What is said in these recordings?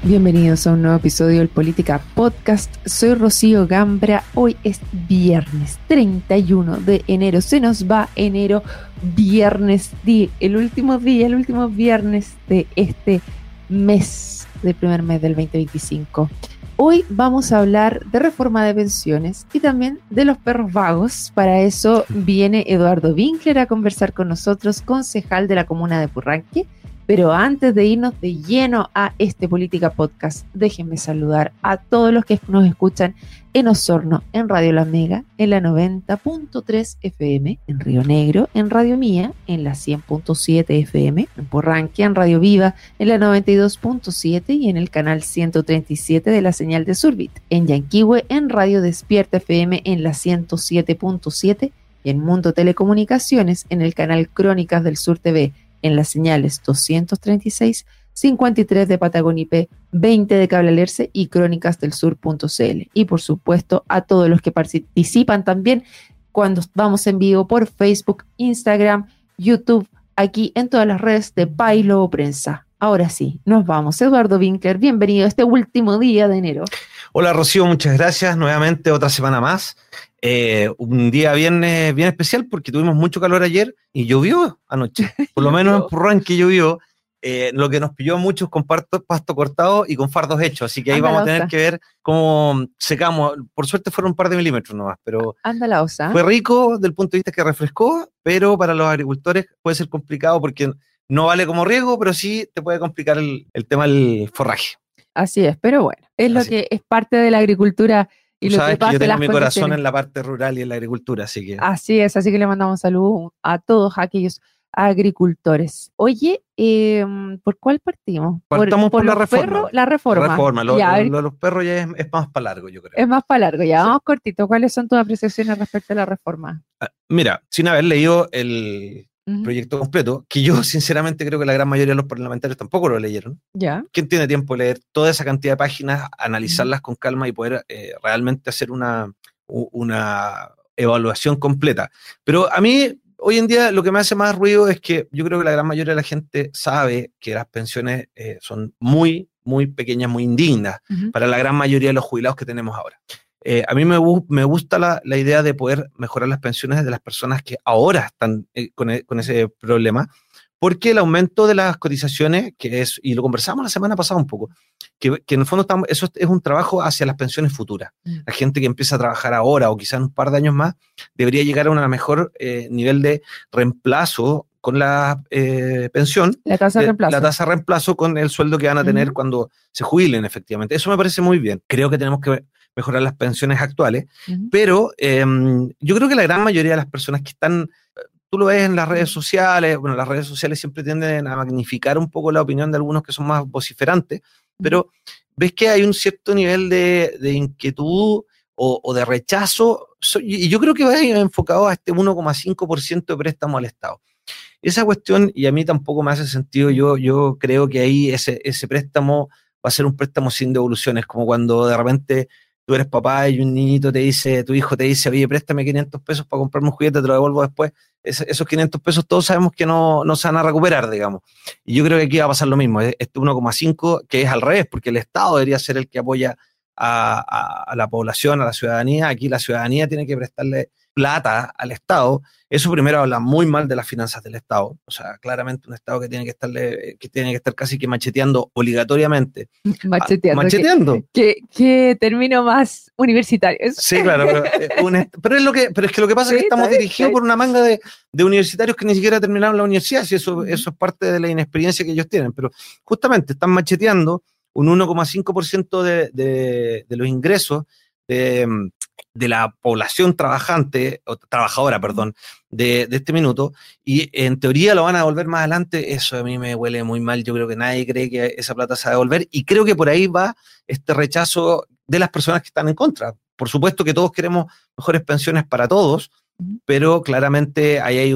Bienvenidos a un nuevo episodio del Política Podcast. Soy Rocío Gambra. Hoy es viernes 31 de enero. Se nos va enero, viernes, el último viernes de este mes, del primer mes del 2025. Hoy vamos a hablar de reforma de pensiones y también de los perros vagos. Para eso viene Eduardo Winkler a conversar con nosotros, concejal de la comuna de Purranque. Pero antes de irnos de lleno a este Política Podcast, déjenme saludar a todos los que nos escuchan en Osorno, en Radio La Mega, en la 90.3 FM, en Río Negro, en Radio Mía, en la 100.7 FM, en Purranque, en Radio Viva, en la 92.7 y en el canal 137 de la señal de Surbit, en Yanquihue, en Radio Despierta FM, en la 107.7 y en Mundo Telecomunicaciones, en el canal Crónicas del Sur TV, en las señales 236, 53 de Patagonia IP, 20 de Cable Alerce y crónicasdelsur.cl. Y por supuesto a todos los que participan también cuando vamos en vivo por Facebook, Instagram, YouTube, aquí en todas las redes de Pailo Prensa. Ahora sí, nos vamos. Eduardo Winkler, bienvenido a este último día de enero. Hola Rocío, muchas gracias. Nuevamente otra semana más. Un día bien especial porque tuvimos mucho calor ayer y llovió anoche. Por lo menos en Purranque llovió. Lo que nos pilló a muchos con pasto cortado y con fardos hechos. Así que ahí vamos a tener que ver cómo secamos. Por suerte fueron un par de milímetros nomás, pero fue rico desde el punto de vista que refrescó, pero para los agricultores puede ser complicado porque no vale como riego, pero sí te puede complicar el tema del forraje. Así es, pero bueno, es lo que es parte de la agricultura. Y tú sabes que que yo tengo mi corazón en la parte rural y en la agricultura, así que... Así es, así que le mandamos saludos a todos aquellos agricultores. Oye, ¿por cuál partimos? Partamos por la reforma. Perros, la reforma. Los perros ya es más para largo, yo creo. Es más para largo, ya. Sí. Vamos cortito. ¿Cuáles son tus apreciaciones respecto a la reforma? Mira, sin haber leído el proyecto completo, que yo sinceramente creo que la gran mayoría de los parlamentarios tampoco lo leyeron. Ya. ¿Quién tiene tiempo de leer toda esa cantidad de páginas, analizarlas con calma y poder realmente hacer una evaluación completa? Pero a mí, hoy en día, lo que me hace más ruido es que yo creo que la gran mayoría de la gente sabe que las pensiones son muy, muy pequeñas, muy indignas para la gran mayoría de los jubilados que tenemos ahora. A mí me gusta la idea de poder mejorar las pensiones de las personas que ahora están con ese problema, porque el aumento de las cotizaciones, y lo conversamos la semana pasada un poco, que en el fondo eso es un trabajo hacia las pensiones futuras. La gente que empieza a trabajar ahora o quizás en un par de años más, debería llegar a un mejor nivel de reemplazo con la pensión, la tasa de reemplazo con el sueldo que van a tener cuando se jubilen efectivamente. Eso me parece muy bien. Creo que tenemos que mejorar las pensiones actuales, pero yo creo que la gran mayoría de las personas que están, tú lo ves en las redes sociales, bueno, las redes sociales siempre tienden a magnificar un poco la opinión de algunos que son más vociferantes, pero ves que hay un cierto nivel de inquietud o de rechazo, y yo creo que va enfocado a este 1,5% de préstamo al Estado. Esa cuestión, y a mí tampoco me hace sentido, yo creo que ahí ese préstamo va a ser un préstamo sin devoluciones, como cuando de repente tú eres papá y un niñito tu hijo te dice, oye, préstame 500 pesos para comprarme un juguete, te lo devuelvo después. Esos 500 pesos todos sabemos que no se van a recuperar, digamos. Y yo creo que aquí va a pasar lo mismo, este 1,5 que es al revés, porque el Estado debería ser el que apoya a la población, a la ciudadanía. Aquí la ciudadanía tiene que prestarle plata al Estado. Eso primero habla muy mal de las finanzas del Estado, o sea, claramente un Estado que tiene que estar casi que macheteando obligatoriamente. Macheteando. ¿Qué término más universitario? Sí, claro, pero es que lo que pasa es que estamos dirigidos por una manga de universitarios que ni siquiera terminaron la universidad, y eso es parte de la inexperiencia que ellos tienen, pero justamente están macheteando un 1,5% de los ingresos de la población trabajadora, de este minuto, y en teoría lo van a devolver más adelante. Eso a mí me huele muy mal. Yo creo que nadie cree que esa plata se va a devolver, y creo que por ahí va este rechazo de las personas que están en contra. Por supuesto que todos queremos mejores pensiones para todos, pero claramente ahí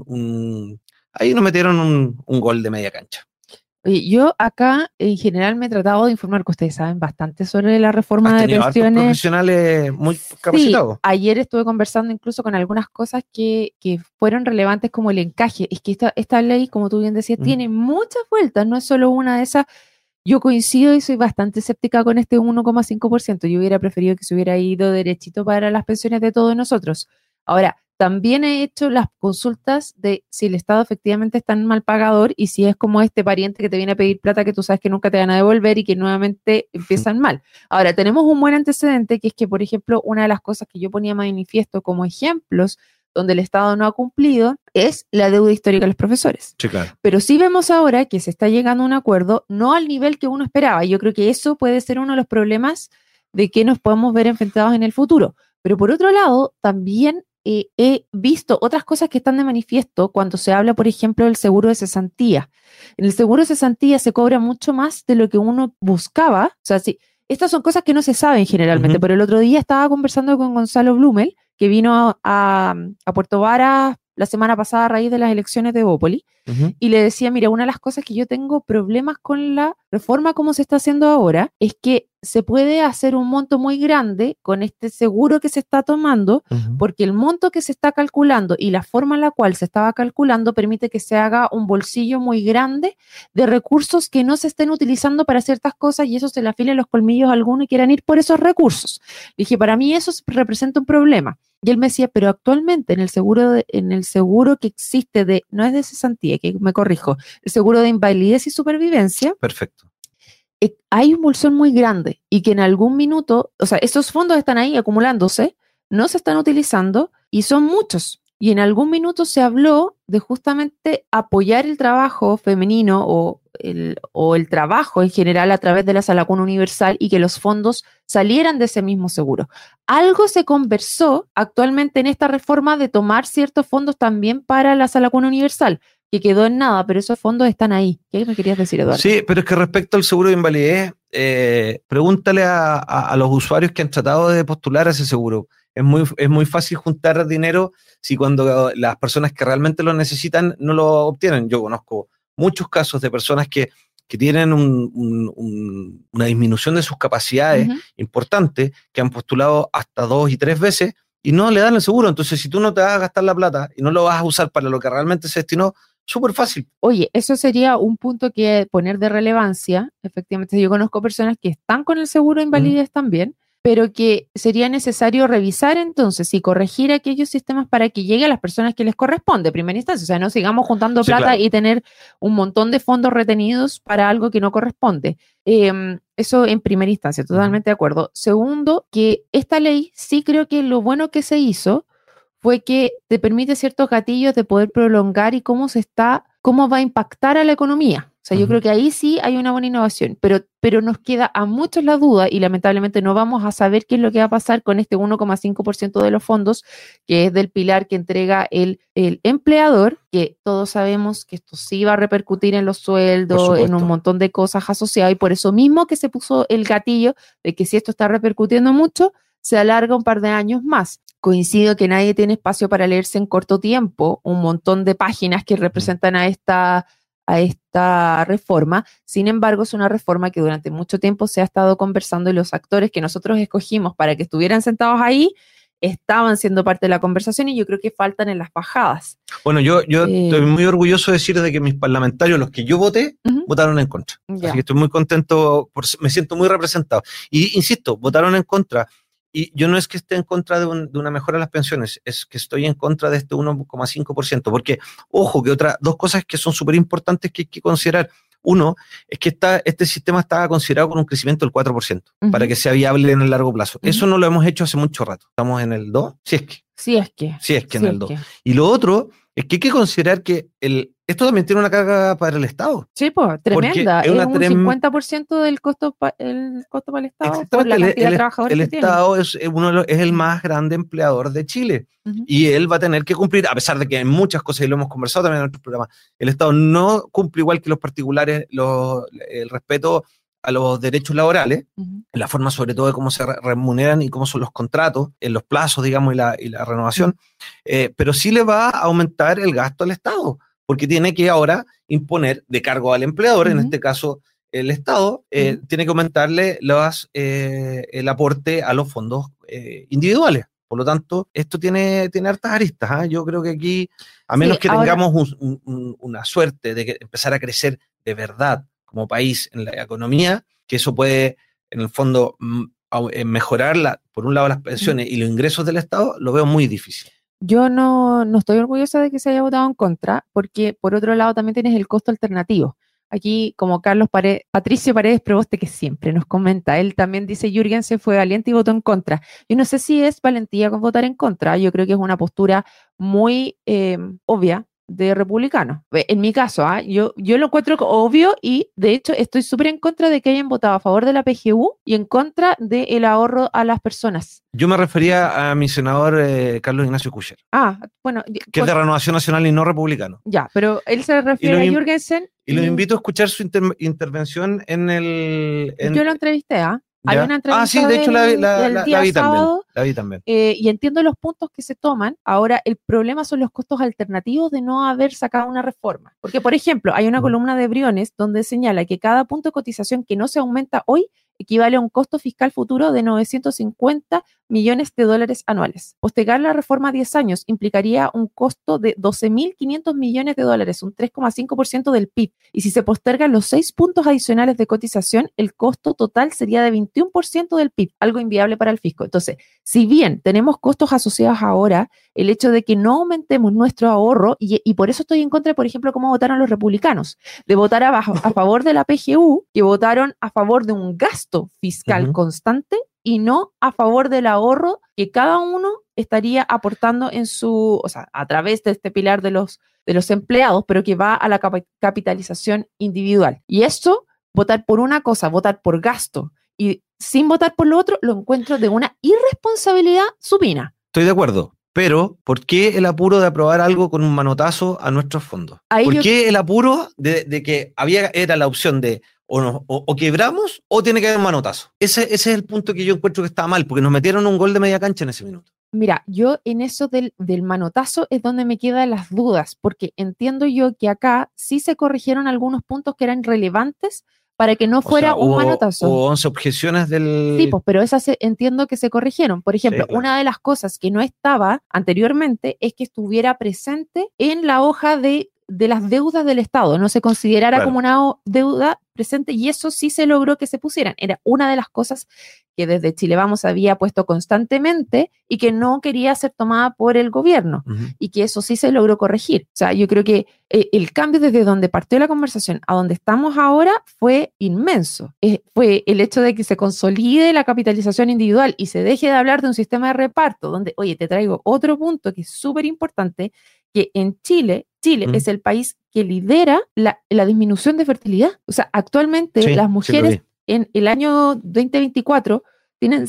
ahí nos metieron un gol de media cancha. Oye, yo acá en general me he tratado de informar, que ustedes saben bastante sobre la reforma de pensiones. Profesionales muy capacitados. Sí, ayer estuve conversando incluso con algunas cosas que fueron relevantes, como el encaje. Es que esta ley, como tú bien decías, tiene muchas vueltas, no es solo una de esas Yo coincido y soy bastante escéptica con este 1,5%. Yo hubiera preferido que se hubiera ido derechito para las pensiones de todos nosotros. Ahora, también he hecho las consultas de si el Estado efectivamente es tan mal pagador y si es como este pariente que te viene a pedir plata que tú sabes que nunca te van a devolver y que nuevamente empiezan mal. Ahora, tenemos un buen antecedente que es que, por ejemplo, una de las cosas que yo ponía manifiesto como ejemplos donde el Estado no ha cumplido es la deuda histórica de los profesores. Sí, claro. Pero sí vemos ahora que se está llegando a un acuerdo, no al nivel que uno esperaba. Yo creo que eso puede ser uno de los problemas de que nos podemos ver enfrentados en el futuro. Pero por otro lado, también he visto otras cosas que están de manifiesto cuando se habla, por ejemplo, del seguro de cesantía. En el seguro de cesantía se cobra mucho más de lo que uno buscaba. O sea, sí, estas son cosas que no se saben generalmente, pero el otro día estaba conversando con Gonzalo Blumel, que vino a Puerto Varas la semana pasada a raíz de las elecciones de Evópoli, y le decía, mira, una de las cosas que yo tengo problemas con la reforma como se está haciendo ahora es que se puede hacer un monto muy grande con este seguro que se está tomando, porque el monto que se está calculando y la forma en la cual se estaba calculando permite que se haga un bolsillo muy grande de recursos que no se estén utilizando para ciertas cosas y eso se le afilen los colmillos a alguno y quieran ir por esos recursos. Dije, para mí eso representa un problema. Y él me decía, pero actualmente en el seguro que existe no es de cesantía, que me corrijo, el seguro de invalidez y supervivencia. Perfecto. Hay un bolsón muy grande y que en algún minuto, o sea, estos fondos están ahí acumulándose, no se están utilizando y son muchos. Y en algún minuto se habló de justamente apoyar el trabajo femenino o el trabajo en general a través de la Sala Cuna Universal y que los fondos salieran de ese mismo seguro. Algo se conversó actualmente en esta reforma de tomar ciertos fondos también para la Sala Cuna Universal, que quedó en nada, pero esos fondos están ahí. ¿Qué me querías decir, Eduardo? Sí, pero es que respecto al seguro de invalidez, pregúntale a los usuarios que han tratado de postular a ese seguro. Es muy fácil juntar dinero si cuando las personas que realmente lo necesitan no lo obtienen. Yo conozco muchos casos de personas que tienen una disminución de sus capacidades importante, que han postulado hasta 2 y 3 veces y no le dan el seguro. Entonces, si tú no te vas a gastar la plata y no lo vas a usar para lo que realmente se destinó, súper fácil. Oye, eso sería un punto que poner de relevancia. Efectivamente, yo conozco personas que están con el seguro de invalidez también, pero que sería necesario revisar entonces y corregir aquellos sistemas para que llegue a las personas que les corresponde, primera instancia. O sea, no sigamos juntando plata, claro, y tener un montón de fondos retenidos para algo que no corresponde. Eso en primera instancia, totalmente de acuerdo. Segundo, que esta ley sí creo que lo bueno que se hizo fue que te permite ciertos gatillos de poder prolongar y cómo va a impactar a la economía. O sea, yo creo que ahí sí hay una buena innovación, pero nos queda a muchos la duda y lamentablemente no vamos a saber qué es lo que va a pasar con este 1,5% de los fondos, que es del pilar que entrega el empleador, que todos sabemos que esto sí va a repercutir en los sueldos, en un montón de cosas asociadas, y por eso mismo que se puso el gatillo de que si esto está repercutiendo mucho, se alarga un par de años más. Coincido que nadie tiene espacio para leerse en corto tiempo un montón de páginas que representan a esta reforma. Sin embargo, es una reforma que durante mucho tiempo se ha estado conversando y los actores que nosotros escogimos para que estuvieran sentados ahí estaban siendo parte de la conversación y yo creo que faltan en las bajadas. Bueno, yo estoy muy orgulloso de decir de que mis parlamentarios, los que yo voté, votaron en contra. Ya. Así que estoy muy contento, me siento muy representado. Y insisto, votaron en contra. Y yo no es que esté en contra de una mejora de las pensiones, es que estoy en contra de este 1,5%, porque, ojo, que dos cosas que son súper importantes que hay que considerar. Uno, es que este sistema estaba considerado con un crecimiento del 4%, para que sea viable en el largo plazo. Eso no lo hemos hecho hace mucho rato. Estamos en el 2, si es que en el 2. Y lo otro es que hay que considerar que esto también tiene una carga para el Estado. Sí, pues, tremenda. Es un 50% del costo para el Estado por la cantidad de trabajadores que tiene. El Estado es el más grande empleador de Chile. Y él va a tener que cumplir, a pesar de que en muchas cosas, y lo hemos conversado también en otros programas, el Estado no cumple igual que los particulares el respeto a los derechos laborales, la forma sobre todo de cómo se remuneran y cómo son los contratos, en los plazos, digamos, y la renovación, pero sí le va a aumentar el gasto al Estado, porque tiene que ahora imponer de cargo al empleador, en este caso el Estado, tiene que aumentarle el aporte a los fondos individuales. Por lo tanto, esto tiene hartas aristas. Yo creo que aquí, a menos que tengamos una suerte de empezar a crecer de verdad, como país en la economía, que eso puede, en el fondo, mejorar, por un lado, las pensiones y los ingresos del Estado, lo veo muy difícil. Yo no estoy orgullosa de que se haya votado en contra, porque por otro lado también tienes el costo alternativo. Aquí, como Patricio Paredes Proboste, que siempre nos comenta, él también dice, Jürgensen fue valiente y votó en contra. Yo no sé si es valentía con votar en contra, yo creo que es una postura muy obvia de republicano. En mi caso, yo lo encuentro obvio y de hecho estoy súper en contra de que hayan votado a favor de la PGU y en contra del ahorro a las personas. Yo me refería a mi senador Carlos Ignacio Cucher. Bueno. Que es de Renovación Nacional y no republicano. Ya, pero él se refiere a Jürgensen. Y los invito a escuchar su intervención en el... Yo lo entrevisté, Hay una entrevista sí, de hecho la vi sábado, también. La vi también. Y entiendo los puntos que se toman. Ahora, el problema son los costos alternativos de no haber sacado una reforma. Porque, por ejemplo, hay una columna de Briones donde señala que cada punto de cotización que no se aumenta hoy equivale a un costo fiscal futuro de 950 millones de dólares anuales. Postergar la reforma a 10 años implicaría un costo de 12.500 millones de dólares, un 3,5% del PIB. Y si se postergan los 6 puntos adicionales de cotización, el costo total sería de 21% del PIB, algo inviable para el fisco. Entonces, si bien tenemos costos asociados ahora, el hecho de que no aumentemos nuestro ahorro, y por eso estoy en contra, por ejemplo, cómo votaron los republicanos, de votar a favor de la PGU, que votaron a favor de un gasto fiscal constante y no a favor del ahorro que cada uno estaría aportando a través de este pilar de los empleados, pero que va a la capitalización individual. Y esto, votar por una cosa, votar por gasto y sin votar por lo otro, lo encuentro de una irresponsabilidad supina. Estoy de acuerdo. Pero, ¿por qué el apuro de aprobar algo con un manotazo a nuestros fondos? ¿Por qué el apuro de que era la opción de o quebramos o tiene que haber un manotazo? Ese es el punto que yo encuentro que está mal, porque nos metieron un gol de media cancha en ese minuto. Mira, yo en eso del manotazo es donde me quedan las dudas, porque entiendo yo que acá sí se corrigieron algunos puntos que eran relevantes para que no fuera un manotazo. Hubo 11 objeciones del... Sí, pero esas entiendo que se corrigieron. Por ejemplo, una de las cosas que no estaba anteriormente es que estuviera presente en la hoja de las deudas del Estado, no se considerara como una deuda presente, y eso sí se logró que se pusieran. Era una de las cosas que desde Chile Vamos había puesto constantemente y que no quería ser tomada por el gobierno, y que eso sí se logró corregir. O sea, yo creo que el cambio desde donde partió la conversación a donde estamos ahora fue inmenso. Fue el hecho de que se consolide la capitalización individual y se deje de hablar de un sistema de reparto, donde, oye, te traigo otro punto que es súper importante, que en Chile es el país que lidera la disminución de fertilidad. O sea, actualmente las mujeres en el año 2024 tienen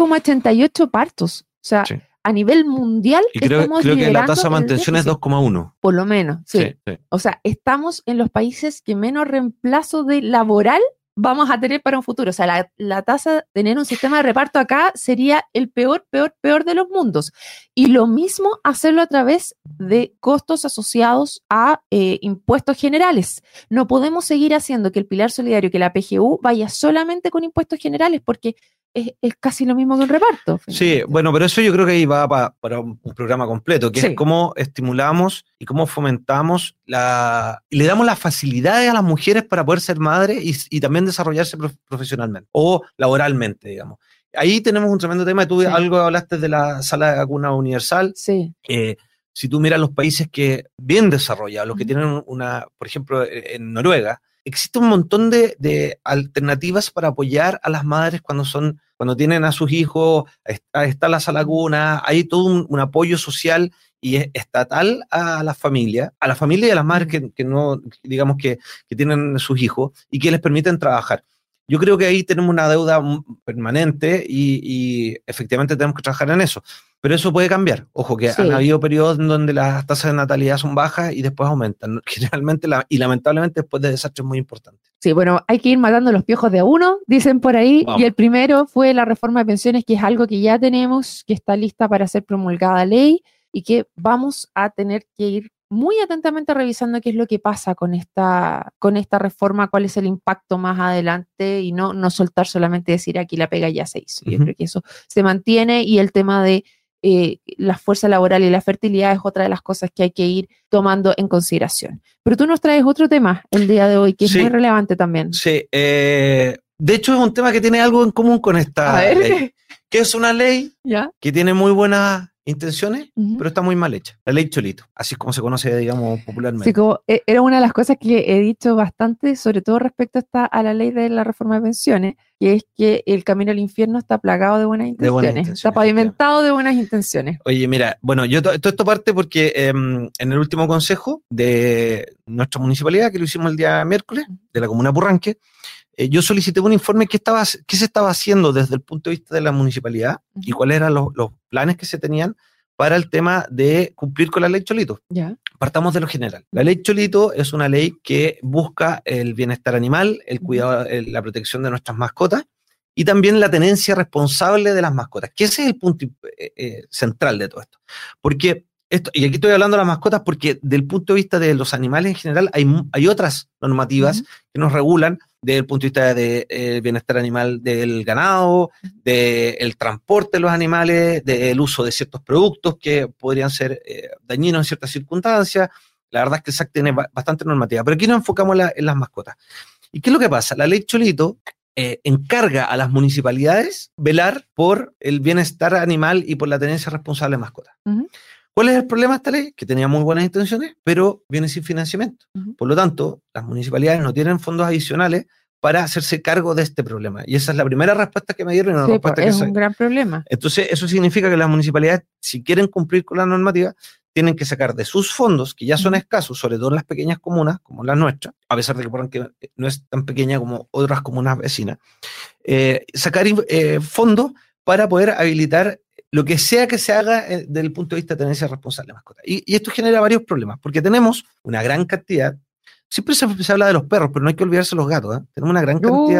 0,88 partos. O sea, a nivel mundial y creo que la tasa de mantención es 2,1. Por lo menos, sí. O sea, estamos en los países que menos reemplazo de laboral vamos a tener para un futuro. O sea, la tasa de tener un sistema de reparto acá sería el peor de los mundos. Y lo mismo hacerlo a través de costos asociados a impuestos generales. No podemos seguir haciendo que el pilar solidario, que la PGU, vaya solamente con impuestos generales, porque es casi lo mismo que un reparto. Sí, bueno, pero eso yo creo que ahí va para un programa completo, que es cómo estimulamos y cómo fomentamos y le damos las facilidades a las mujeres para poder ser madres y también desarrollarse profesionalmente o laboralmente, digamos. Ahí tenemos un tremendo tema. Tú algo hablaste de la sala de vacuna universal. Sí. Si tú miras los países que bien desarrollados, los que tienen por ejemplo, en Noruega, existe un montón de alternativas para apoyar a las madres cuando tienen a sus hijos. Está la sala cuna, hay todo un apoyo social y estatal a la familia y a las madres que no, digamos que tienen sus hijos y que les permiten trabajar. Yo creo que ahí tenemos una deuda permanente y efectivamente tenemos que trabajar en eso. Pero eso puede cambiar. Ojo, que han habido periodos en donde las tasas de natalidad son bajas y después aumentan. Generalmente y lamentablemente después de desastres muy importantes. Sí, bueno, hay que ir matando los piojos de a uno, dicen por ahí. Vamos. Y el primero fue la reforma de pensiones, que es algo que ya tenemos, que está lista para ser promulgada ley y que vamos a tener que ir muy atentamente revisando qué es lo que pasa con esta reforma, cuál es el impacto más adelante y no soltar solamente decir aquí la pega ya se hizo. Yo creo que eso se mantiene, y el tema de la fuerza laboral y la fertilidad es otra de las cosas que hay que ir tomando en consideración. Pero tú nos traes otro tema el día de hoy que es muy relevante también. Sí, de hecho es un tema que tiene algo en común con esta ley, que es una ley que tiene muy buenas intenciones, pero está muy mal hecha. La ley Cholito, así es como se conoce, digamos, popularmente. Sí, como, era una de las cosas que he dicho bastante, sobre todo respecto a la ley de la reforma de pensiones, que es que el camino al infierno está plagado de buenas intenciones, está pavimentado de buenas intenciones. Oye, mira, bueno, todo esto parte porque en el último consejo de nuestra municipalidad, que lo hicimos el día miércoles, de la comuna Purranque, yo solicité un informe qué se estaba haciendo desde el punto de vista de la municipalidad y cuáles eran los planes que se tenían para el tema de cumplir con la ley Cholito. Partamos de lo general. La ley Cholito es una ley que busca el bienestar animal, el cuidado, la protección de nuestras mascotas y también la tenencia responsable de las mascotas, que ese es el punto central de todo esto. Porque y aquí estoy hablando de las mascotas porque del punto de vista de los animales en general hay otras normativas que nos regulan desde el punto de vista del bienestar animal del ganado, del transporte de los animales, del uso de ciertos productos que podrían ser dañinos en ciertas circunstancias. La verdad es que el SAC tiene bastante normativa, pero aquí nos enfocamos en las mascotas. ¿Y qué es lo que pasa? La ley Cholito encarga a las municipalidades velar por el bienestar animal y por la tenencia responsable de mascotas. ¿Cuál es el problema de esta ley? Que tenía muy buenas intenciones, pero viene sin financiamiento. Por lo tanto, las municipalidades no tienen fondos adicionales para hacerse cargo de este problema. Y esa es la primera respuesta que me dieron. Una respuesta es un gran problema. Entonces, eso significa que las municipalidades, si quieren cumplir con la normativa, tienen que sacar de sus fondos, que ya son escasos, sobre todo en las pequeñas comunas, como las nuestras, a pesar de que no es tan pequeña como otras comunas vecinas, sacar fondos para poder habilitar lo que sea que se haga desde el punto de vista de tenencia responsable de mascotas. Y esto genera varios problemas, porque tenemos una gran cantidad, siempre se habla de los perros, pero no hay que olvidarse de los gatos, tenemos una gran cantidad.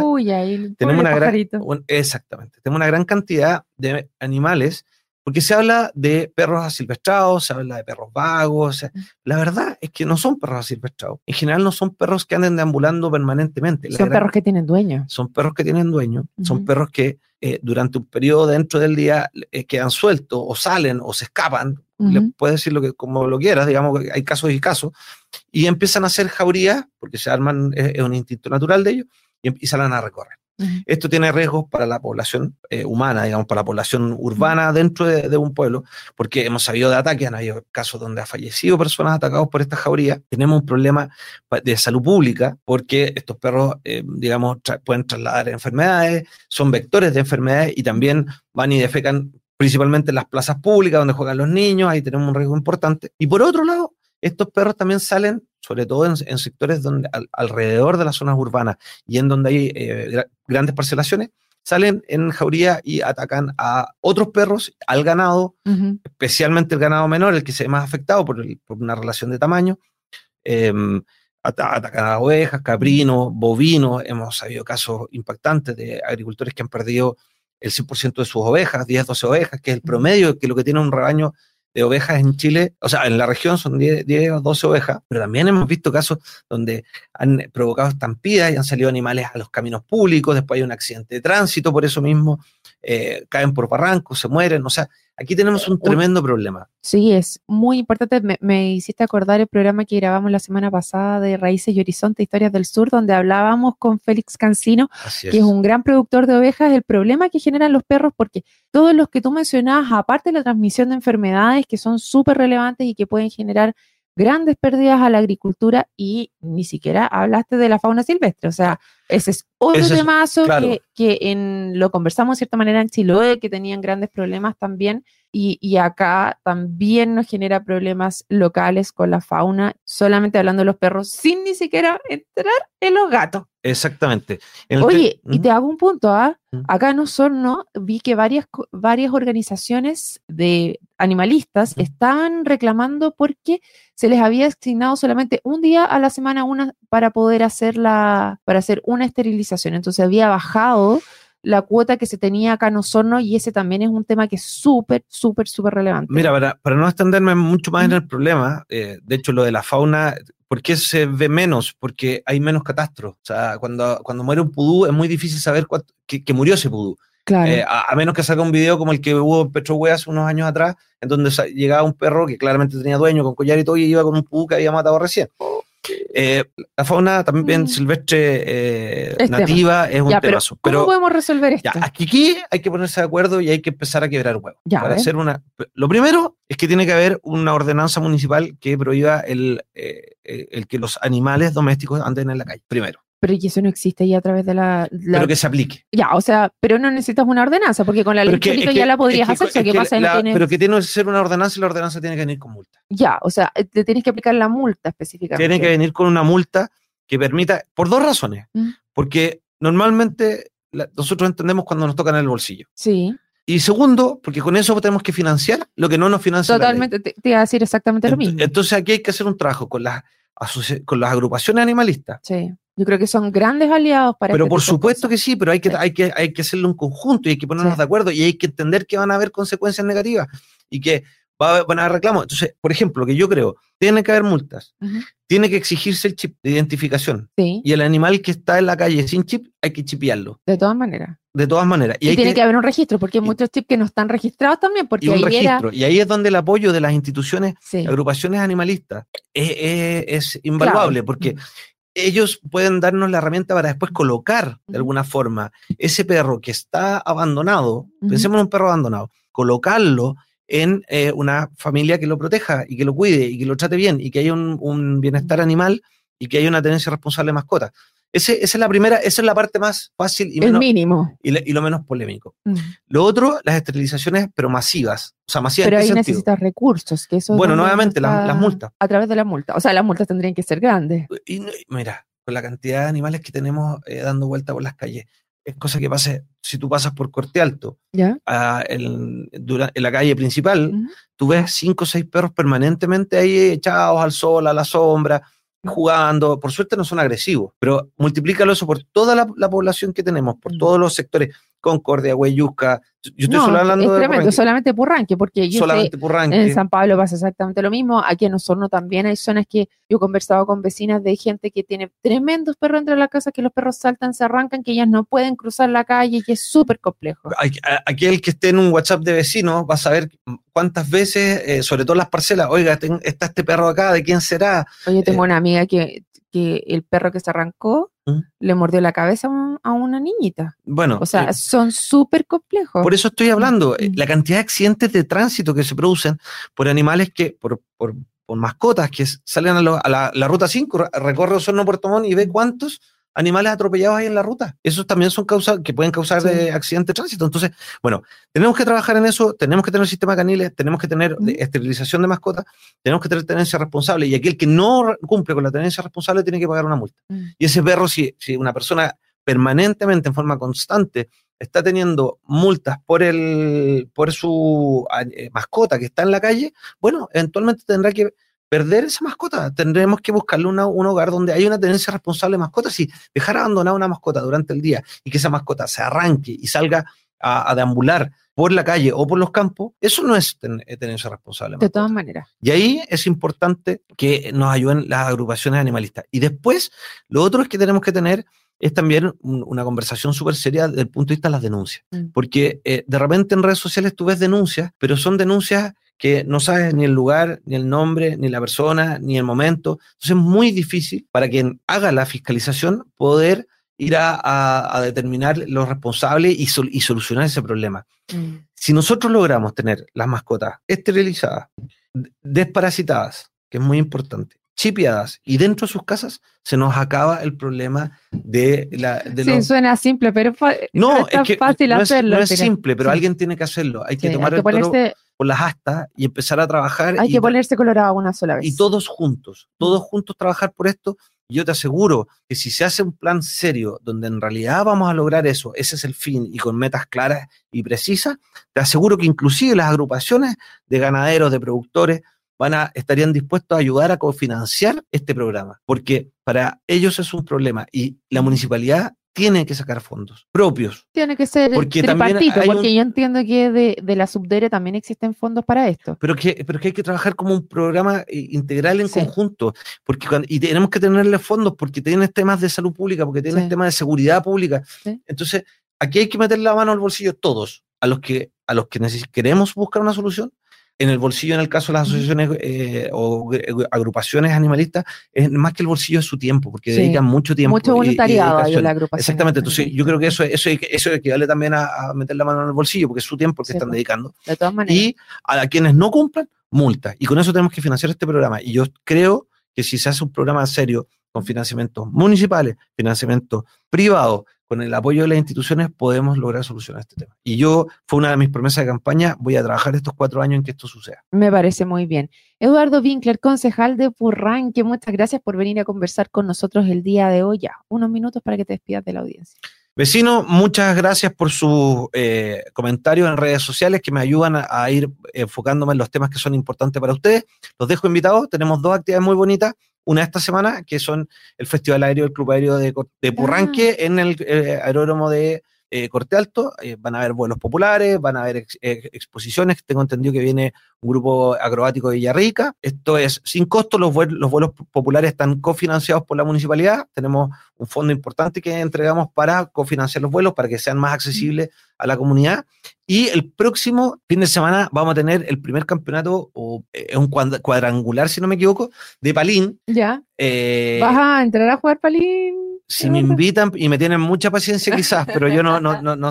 Exactamente, tenemos una gran cantidad de animales, porque se habla de perros asilvestrados, se habla de perros vagos, la verdad es que no son perros asilvestrados, en general no son perros que anden deambulando permanentemente. Son perros que tienen dueño. Son perros que tienen dueño, son perros que durante un periodo dentro del día quedan sueltos o salen o se escapan, le puedes decir como lo quieras, digamos, hay casos y casos, y empiezan a hacer jaurías, porque se arman, es un instinto natural de ellos, y salen a recorrer. Esto tiene riesgos para la población humana, digamos, para la población urbana dentro de un pueblo, porque hemos sabido de ataques, han habido casos donde ha fallecido personas atacados por estas jaurías. Tenemos un problema de salud pública, porque estos perros, digamos, pueden trasladar enfermedades, son vectores de enfermedades y también van y defecan principalmente en las plazas públicas donde juegan los niños, ahí tenemos un riesgo importante. Y por otro lado, estos perros también salen, sobre todo en sectores donde alrededor de las zonas urbanas y en donde hay grandes parcelaciones, salen en jauría y atacan a otros perros, al ganado, especialmente el ganado menor, el que se ve más afectado por una relación de tamaño. Atacan a ovejas, caprinos, bovinos. Hemos sabido casos impactantes de agricultores que han perdido el 100% de sus ovejas, 10, 12 ovejas, que es el promedio, que lo que tiene un rebaño de ovejas en Chile, o sea, en la región son 10 o 12 ovejas, pero también hemos visto casos donde han provocado estampidas y han salido animales a los caminos públicos, después hay un accidente de tránsito por eso mismo, caen por barrancos, se mueren, o sea, aquí tenemos un tremendo problema. Sí, es muy importante. Me hiciste acordar el programa que grabamos la semana pasada de Raíces y Horizonte, Historias del Sur, donde hablábamos con Félix Cancino, que es un gran productor de ovejas, el problema que generan los perros, porque todos los que tú mencionabas, aparte de la transmisión de enfermedades que son súper relevantes y que pueden generar grandes pérdidas a la agricultura, y ni siquiera hablaste de la fauna silvestre, o sea, ese es otro temazo, claro, que lo conversamos de cierta manera en Chiloé, que tenían grandes problemas también, y acá también nos genera problemas locales con la fauna, solamente hablando de los perros, sin ni siquiera entrar en los gatos. Exactamente. Oye, y te hago un punto, acá en Osorno vi que varias organizaciones de animalistas estaban reclamando porque se les había asignado solamente un día a la semana para poder hacer una esterilización. Entonces había bajado la cuota que se tenía acá en Osorno, y ese también es un tema que es súper, súper, súper relevante. Mira, para no extenderme mucho más en el problema, de hecho lo de la fauna, ¿por qué se ve menos? Porque hay menos catastros. O sea, cuando muere un pudú es muy difícil saber que murió ese pudú. Claro. A menos que salga un video como el que hubo en Petrohue hace unos años atrás, en donde llegaba un perro que claramente tenía dueño, con collar y todo, y iba con un pudú que había matado recién. La fauna también silvestre nativa es un temazo. ¿Cómo podemos resolver esto? Ya, aquí hay que ponerse de acuerdo y hay que empezar a quebrar huevos. Lo primero es que tiene que haber una ordenanza municipal que prohíba el que los animales domésticos anden en la calle, primero. Pero y eso no existe ya a través de la... Pero que se aplique. Ya, o sea, pero no necesitas una ordenanza, porque con la ley pública ya la podrías hacer. Pero que tiene que ser una ordenanza y la ordenanza tiene que venir con multa. Ya, o sea, te tienes que aplicar la multa específicamente. Tiene que venir con una multa que permita, por dos razones. Porque normalmente nosotros entendemos cuando nos tocan el bolsillo. Sí. Y segundo, porque con eso tenemos que financiar lo que no nos financia. Totalmente, te iba a decir exactamente lo mismo. Entonces aquí hay que hacer un trabajo con las agrupaciones animalistas. Sí. Yo creo que son grandes aliados para Pero por supuesto que sí, pero hay que hacerlo en conjunto y hay que ponernos de acuerdo y hay que entender que van a haber consecuencias negativas y que van a haber reclamos. Entonces, por ejemplo, lo que yo creo, tiene que haber multas, tiene que exigirse el chip de identificación y el animal que está en la calle sin chip hay que chipearlo. De todas maneras. De todas maneras. Y tiene que haber un registro, porque hay muchos chips que no están registrados también. Porque Y ahí es donde el apoyo de las instituciones, agrupaciones animalistas, es invaluable, porque ellos pueden darnos la herramienta para después colocar de alguna forma ese perro que está abandonado, pensemos en un perro abandonado, colocarlo en una familia que lo proteja y que lo cuide y que lo trate bien y que haya un bienestar animal y que haya una tenencia responsable de mascotas. Esa es la parte más fácil y mínimo. Y lo menos polémico. Lo otro, las esterilizaciones, pero masivas. O sea, masivas. Pero ahí necesitas recursos. Que eso nuevamente, las multas. A través de la multa. O sea, las multas tendrían que ser grandes. Y mira, con la cantidad de animales que tenemos dando vuelta por las calles, es cosa que pase, si tú pasas por Corte Alto, en la calle principal, tú ves 5 o 6 perros permanentemente ahí echados al sol, a la sombra, jugando. Por suerte no son agresivos, pero multiplícalo eso por toda la población que tenemos, por todos los sectores, Concordia, Hueyusca. Yo estoy solo hablando de tremendo, solamente Purranque, porque Purranque. En San Pablo pasa exactamente lo mismo. Aquí en Osorno también hay zonas que yo he conversado con vecinas de gente que tiene tremendos perros dentro de la casa, que los perros saltan, se arrancan, que ellas no pueden cruzar la calle, y es súper complejo. Aquel que esté en un WhatsApp de vecinos va a saber cuántas veces, sobre todo en las parcelas, oiga, está este perro acá, ¿de quién será? Oye, tengo una amiga que el perro que se arrancó le mordió la cabeza a una niñita. Bueno, o sea, son súper complejos. Por eso estoy hablando, la cantidad de accidentes de tránsito que se producen por animales por mascotas que salen a la ruta 5, recorre Osorno Puerto Montt y ve cuántos animales atropellados hay en la ruta. Esos también son causas que pueden causar accidentes de tránsito. Entonces, bueno, tenemos que trabajar en eso, tenemos que tener sistema caniles, tenemos que tener esterilización de mascotas, tenemos que tener tenencia responsable, y aquel que no cumple con la tenencia responsable tiene que pagar una multa. Y ese perro, si una persona permanentemente, en forma constante, está teniendo multas por su mascota que está en la calle, bueno, eventualmente tendrá que perder esa mascota. Tendremos que buscarle un hogar donde haya una tenencia responsable de mascotas. Si dejar abandonada una mascota durante el día y que esa mascota se arranque y salga a deambular por la calle o por los campos, eso no es tenencia responsable de todas maneras. Y ahí es importante que nos ayuden las agrupaciones animalistas. Y después, lo otro es que tenemos que tener es también una conversación súper seria desde el punto de vista de las denuncias. Porque de repente en redes sociales tú ves denuncias, pero son denuncias que no sabes ni el lugar, ni el nombre, ni la persona, ni el momento. Entonces es muy difícil para quien haga la fiscalización poder ir a determinar los responsables y solucionar ese problema. Si nosotros logramos tener las mascotas esterilizadas, desparasitadas, que es muy importante, chipeadas y dentro de sus casas, se nos acaba el problema suena simple, pero no es que fácil hacerlo. No es simple, pero alguien tiene que hacerlo. Hay que tomar el toro por las astas y empezar a trabajar. Hay que ponerse colorado una sola vez. Y todos juntos trabajar por esto. Yo te aseguro que si se hace un plan serio donde en realidad vamos a lograr eso, ese es el fin, y con metas claras y precisas, te aseguro que inclusive las agrupaciones de ganaderos, de productores, estarían dispuestos a ayudar a cofinanciar este programa, porque para ellos es un problema y la municipalidad tiene que sacar fondos propios. Tiene que ser tripartito, porque yo entiendo que de la Subdere también existen fondos para esto. Pero que hay que trabajar como un programa integral en conjunto, y tenemos que tenerle fondos porque tienes temas de salud pública, porque tienes temas de seguridad pública. Entonces, aquí hay que meter la mano al bolsillo todos, a los que queremos buscar una solución. En el bolsillo, en el caso de las asociaciones o agrupaciones animalistas, es más que el bolsillo, es su tiempo, porque dedican mucho tiempo. Mucho voluntariado hay en la agrupación. Exactamente, entonces yo creo que eso equivale también a meter la mano en el bolsillo, porque es su tiempo que están dedicando. De todas maneras. Y a quienes no cumplan, multa. Y con eso tenemos que financiar este programa. Y yo creo que si se hace un programa serio, con financiamientos municipales, financiamiento privado, con el apoyo de las instituciones, podemos lograr solucionar este tema. Y fue una de mis promesas de campaña, voy a trabajar estos 4 años en que esto suceda. Me parece muy bien. Eduardo Winkler, concejal de Purranque, muchas gracias por venir a conversar con nosotros el día de hoy. Ya, unos minutos para que te despidas de la audiencia. Vecino, muchas gracias por sus comentarios en redes sociales que me ayudan a ir enfocándome en los temas que son importantes para ustedes. Los dejo invitados, tenemos 2 actividades muy bonitas. Una esta semana, que son el Festival Aéreo del Club Aéreo de Purranque en el aeródromo de Corte Alto. Van a haber vuelos populares, van a haber exposiciones. Tengo entendido que viene un grupo acrobático de Villarrica. Esto es sin costo, los vuelos populares están cofinanciados por la municipalidad. Tenemos un fondo importante que entregamos para cofinanciar los vuelos, para que sean más accesibles a la comunidad. Y el próximo fin de semana vamos a tener el primer campeonato, es un cuadrangular, si no me equivoco, de palín. Ya. ¿Vas a entrar a jugar palín? Si me invitan y me tienen mucha paciencia quizás, pero yo no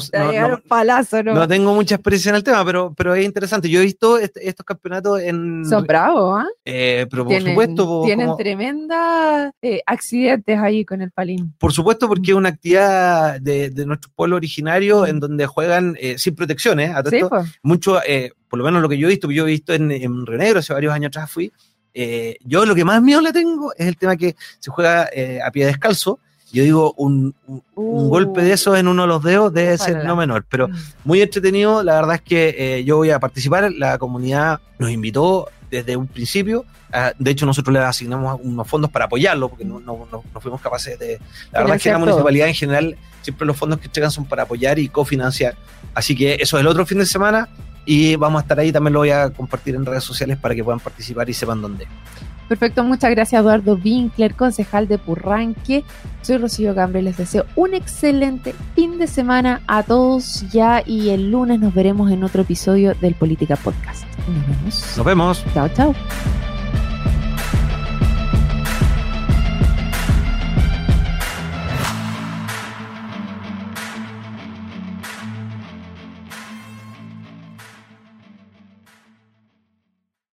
tengo mucha experiencia en el tema, pero es interesante. Yo he visto estos campeonatos en... Son bravos, ¿ah? Pero por supuesto... Tienen tremendas accidentes ahí con el palín. Por supuesto, porque es una actividad de nuestro pueblo originario en donde juegan sin protecciones. Sí, pues. Mucho, por lo menos lo que yo he visto en Río Negro, hace varios años atrás fui. Yo lo que más miedo le tengo es el tema que se juega a pie descalzo. Yo digo, un golpe de esos en uno de los dedos debe ser no menor, pero muy entretenido. La verdad es que yo voy a participar. La comunidad nos invitó desde un principio. De hecho, nosotros le asignamos unos fondos para apoyarlo, porque no fuimos capaces de... La verdad es que la municipalidad en general, siempre los fondos que entregan son para apoyar y cofinanciar. Así que eso es el otro fin de semana y vamos a estar ahí. También lo voy a compartir en redes sociales para que puedan participar y sepan dónde. Perfecto, muchas gracias Eduardo Winkler, concejal de Purranque. Soy Rocío Gambre, les deseo un excelente fin de semana a todos ya y el lunes nos veremos en otro episodio del Política Podcast. Nos vemos. Nos vemos. Chao, chao.